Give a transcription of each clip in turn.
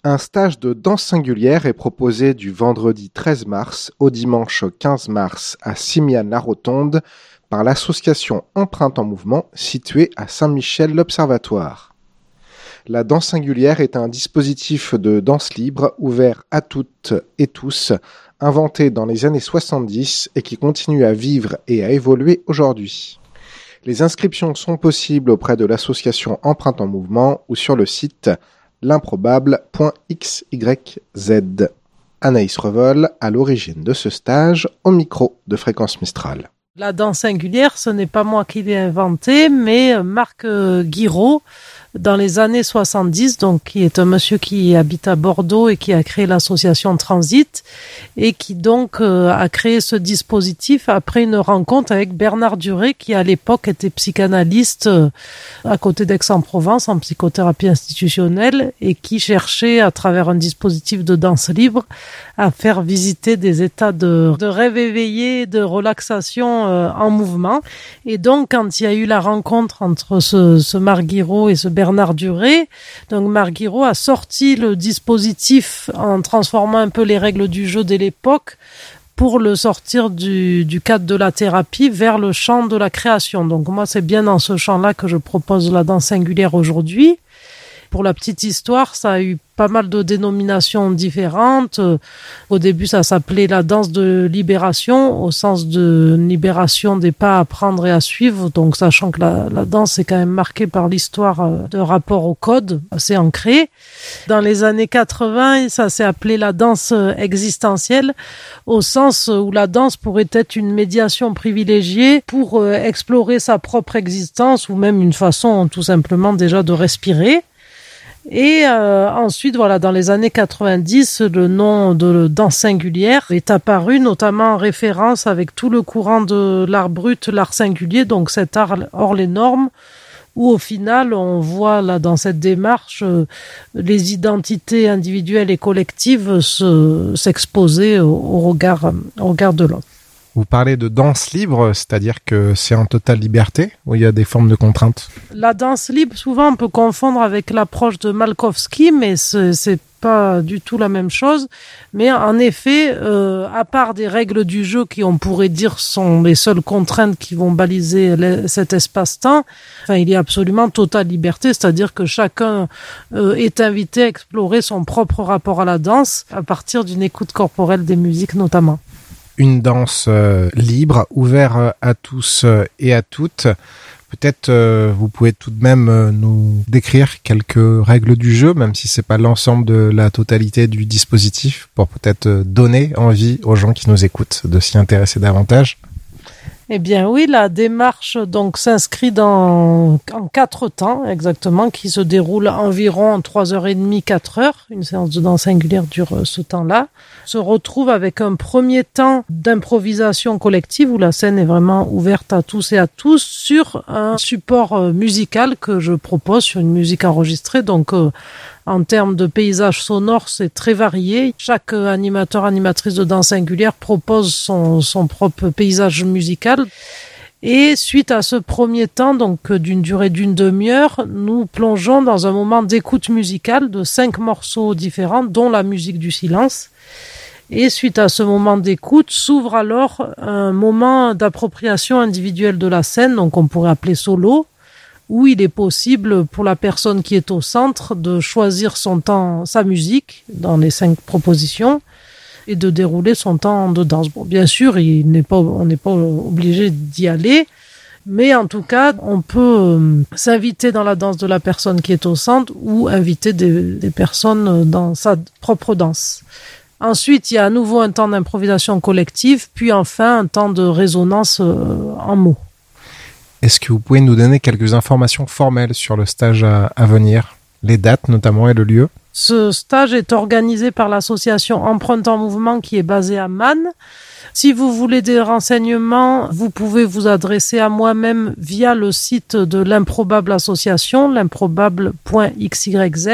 Un stage de danse singulière est proposé du vendredi 13 mars au dimanche 15 mars à Simiane-la-Rotonde par l'association Empreinte en Mouvement située à Saint-Michel-l'Observatoire. La danse singulière est un dispositif de danse libre ouvert à toutes et tous, inventé dans les années 70 et qui continue à vivre et à évoluer aujourd'hui. Les inscriptions sont possibles auprès de l'association Empreinte en Mouvement ou sur le site l'improbable.xyz. Anaïs Revol, à l'origine de ce stage, au micro de Fréquence Mistral. La danse singulière, ce n'est pas moi qui l'ai inventée, mais Marc Guiraud, dans les années 70, donc qui est un monsieur qui habite à Bordeaux et qui a créé l'association Transit et qui donc a créé ce dispositif après une rencontre avec Bernard Duré qui à l'époque était psychanalyste à côté d'Aix-en-Provence en psychothérapie institutionnelle et qui cherchait à travers un dispositif de danse libre à faire visiter des états de rêve éveillé, de relaxation en mouvement. Et donc quand il y a eu la rencontre entre ce Marc Guiraud et ce Bernard Duré, donc Marc Guiraud a sorti le dispositif en transformant un peu les règles du jeu de l'époque pour le sortir du cadre de la thérapie vers le champ de la création. Donc moi, c'est bien dans ce champ-là que je propose la danse singulière aujourd'hui. Pour la petite histoire, ça a eu pas mal de dénominations différentes. Au début, ça s'appelait la danse de libération, au sens de libération des pas à prendre et à suivre. Donc, sachant que la danse est quand même marquée par l'histoire de rapport au code, assez ancré. Dans les années 80, ça s'est appelé la danse existentielle, au sens où la danse pourrait être une médiation privilégiée pour explorer sa propre existence ou même une façon tout simplement déjà de respirer. Et ensuite, voilà, dans les années 90, le nom de danse singulière est apparu, notamment en référence avec tout le courant de l'art brut, l'art singulier, donc cet art hors les normes, où au final, on voit là dans cette démarche les identités individuelles et collectives s'exposer au regard de l'autre. Vous parlez de danse libre, c'est-à-dire que c'est en totale liberté ou il y a des formes de contraintes? La danse libre, souvent, on peut confondre avec l'approche de Malkowski, mais c'est pas du tout la même chose. Mais en effet, à part des règles du jeu qui, on pourrait dire, sont les seules contraintes qui vont baliser cet espace-temps, enfin, il y a absolument totale liberté, c'est-à-dire que chacun est invité à explorer son propre rapport à la danse à partir d'une écoute corporelle des musiques notamment. Une danse libre, ouverte à tous et à toutes. Peut-être vous pouvez tout de même nous décrire quelques règles du jeu, même si c'est pas l'ensemble de la totalité du dispositif, pour peut-être donner envie aux gens qui nous écoutent de s'y intéresser davantage. Eh bien oui, la démarche donc s'inscrit en 4 temps exactement, qui se déroule environ en 3h30, 4h. Une séance de danse singulière dure ce temps-là. Se retrouve avec un premier temps d'improvisation collective où la scène est vraiment ouverte à tous et à tous sur un support musical que je propose sur une musique enregistrée. Donc en termes de paysage sonore, c'est très varié. Chaque animateur, animatrice de danse singulière propose son propre paysage musical. Et suite à ce premier temps, donc d'une durée d'une demi-heure, nous plongeons dans un moment d'écoute musicale de 5 morceaux différents, dont la musique du silence. Et suite à ce moment d'écoute, s'ouvre alors un moment d'appropriation individuelle de la scène, donc on pourrait appeler solo, où il est possible pour la personne qui est au centre de choisir son temps, sa musique, dans les 5 propositions, et de dérouler son temps de danse. Bon, bien sûr, on n'est pas obligé d'y aller, mais en tout cas, on peut s'inviter dans la danse de la personne qui est au centre ou inviter des personnes dans sa propre danse. Ensuite, il y a à nouveau un temps d'improvisation collective, puis enfin un temps de résonance en mots. Est-ce que vous pouvez nous donner quelques informations formelles sur le stage à venir, les dates notamment et le lieu? Ce stage est organisé par l'association Empreinte en Mouvement qui est basée à Man. Si vous voulez des renseignements, vous pouvez vous adresser à moi-même via le site de l'improbable association, l'improbable.xyz.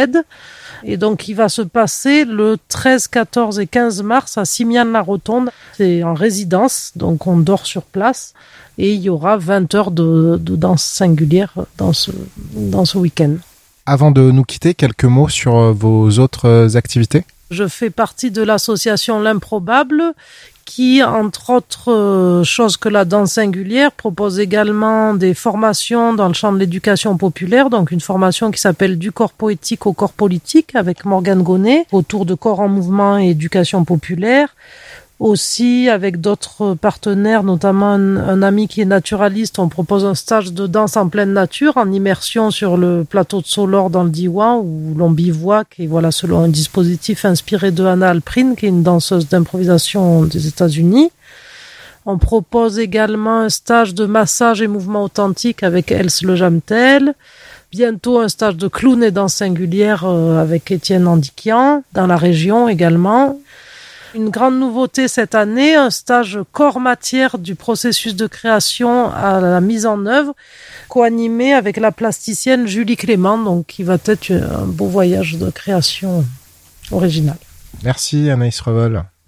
Et donc, il va se passer le 13, 14 et 15 mars à Simiane-la-Rotonde. C'est en résidence, donc on dort sur place. Et il y aura 20 heures de danse singulière dans ce week-end. Avant de nous quitter, quelques mots sur vos autres activités. Je fais partie de l'association L'Improbable qui, entre autres choses que la danse singulière, propose également des formations dans le champ de l'éducation populaire, donc une formation qui s'appelle Du corps poétique au corps politique avec Morgane Gonnet, autour de corps en mouvement et éducation populaire. Aussi, avec d'autres partenaires, notamment un ami qui est naturaliste, on propose un stage de danse en pleine nature, en immersion sur le plateau de Solor dans le Diwan, où l'on bivouaque, et voilà, selon un dispositif inspiré de Hannah Alprin, qui est une danseuse d'improvisation des États-Unis. On propose également un stage de massage et mouvement authentique avec Else Le Jamtel. Bientôt un stage de clown et danse singulière avec Étienne Andiquian, dans la région également. Une grande nouveauté cette année, un stage corps-matière du processus de création à la mise en œuvre, co-animé avec la plasticienne Julie Clément, donc qui va être un beau voyage de création originale. Merci Anaïs Revol.